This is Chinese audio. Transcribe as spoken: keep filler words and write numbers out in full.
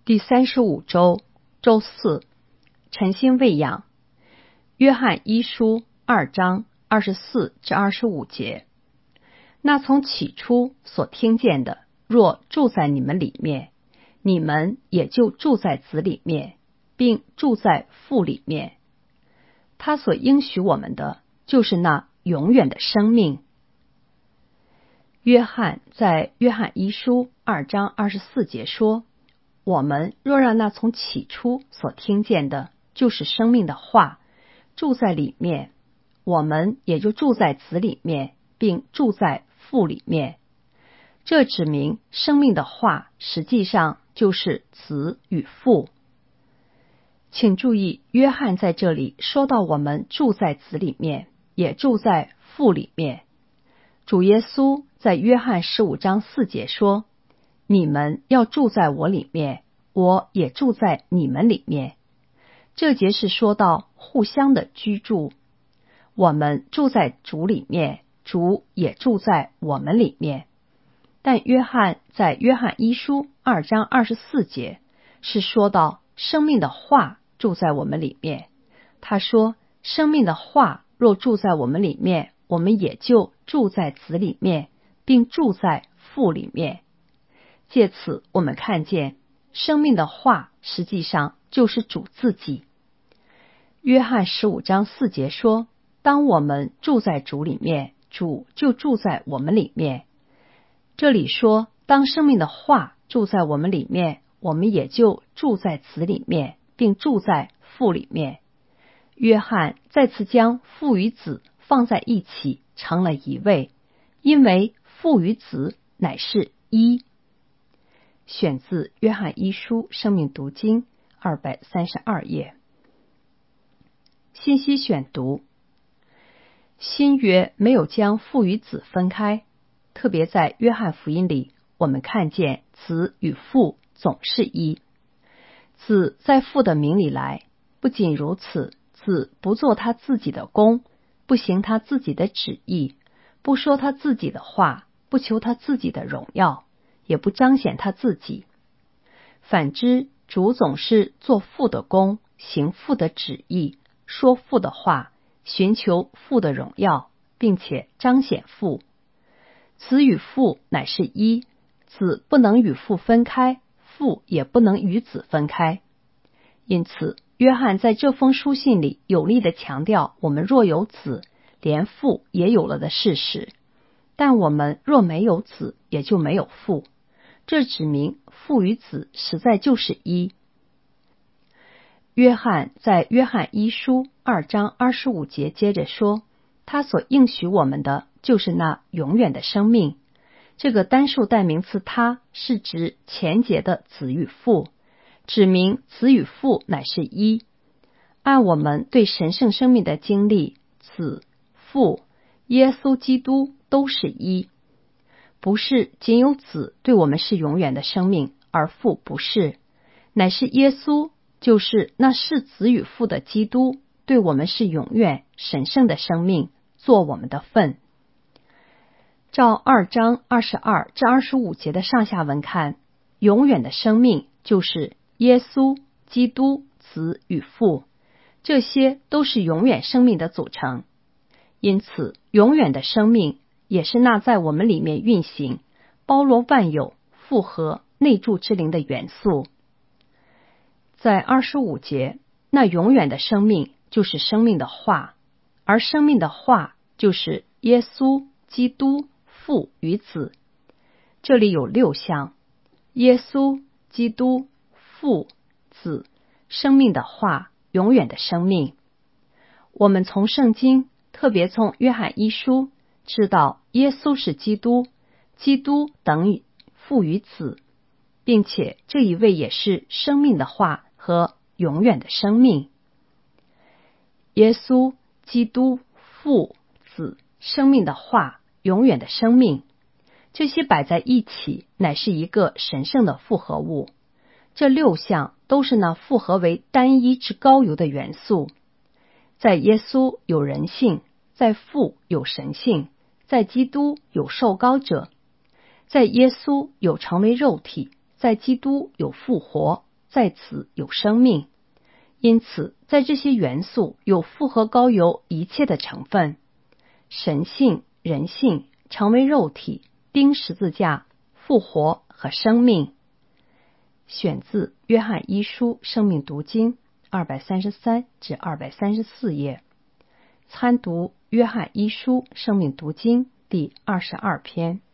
第三十五周，周四，晨星喂养。约翰一书二章二十四至二十五节。那从起初所听见的，若住在你们里面，你们也就住在子里面，并住在父里面。他所应许我们的，就是那永远的生命。约翰在约翰一书二章二十四节说，我们若让那从起初所听见的，就是生命的话，住在里面，我们也就住在子里面，并住在父里面。这指明生命的话实际上就是子与父。请注意，约翰在这里说到我们住在子里面，也住在父里面。主耶稣在约翰十五章四节说，你们要住在我里面，我也住在你们里面。这节是说到互相的居住，我们住在主里面，主也住在我们里面。但约翰在约翰一书二章二十四节是说到生命的话住在我们里面。他说，生命的话若住在我们里面，我们也就住在子里面，并住在父里面。借此我们看见生命的话实际上就是主自己。约翰十五章四节说，当我们住在主里面，主就住在我们里面。这里说，当生命的话住在我们里面，我们也就住在子里面，并住在父里面。约翰再次将父与子放在一起，成了一位，因为父与子乃是一。选自约翰一书生命读经二百三十二页。信息选读。新约没有将父与子分开，特别在约翰福音里，我们看见子与父总是一。子在父的名里来，不仅如此，子不做他自己的功，不行他自己的旨意，不说他自己的话，不求他自己的荣耀，也不彰显他自己。反之，主总是做父的功，行父的旨意，说父的话，寻求父的荣耀，并且彰显父。子与父乃是一，子不能与父分开，父也不能与子分开。因此，约翰在这封书信里有力地强调，我们若有子，连父也有了的事实。但我们若没有子，也就没有父。这指明父与子实在就是一。约翰在约翰一书二章二十五节接着说，他所应许我们的就是那永远的生命。这个单数代名词他是指前节的子与父，指明子与父乃是一。按我们对神圣生命的经历，子、父、耶稣基督都是一。不是仅有子对我们是永远的生命，而父不是，乃是耶稣，就是那是子与父的基督，对我们是永远神圣的生命，做我们的份。照二章二十二至二十五节的上下文看，永远的生命就是耶稣、基督、子与父，这些都是永远生命的组成。因此，永远的生命也是那在我们里面运行、包罗万有、复合内住之灵的元素。在二十五节，那永远的生命就是生命的话，而生命的话就是耶稣、基督、父与子。这里有六项：耶稣、基督、父、子，生命的话，永远的生命。我们从圣经，特别从约翰一书，知道耶稣是基督，基督等于父与子，并且这一位也是生命的话和永远的生命。耶稣、基督、父、子，生命的话，永远的生命，这些摆在一起，乃是一个神圣的复合物。这六项都是那复合为单一之高油的元素。在耶稣有人性，在父有神性，在基督有受膏者，在耶稣有成为肉体，在基督有复活， 在此有生命。因此，在这些元素有复合高邮一切的成分。神性、人性成为肉体，钉十字架、复活和生命。选自约翰一书生命读经二百三十三至二百三十四页。参读约翰一书生命读经第二十二篇。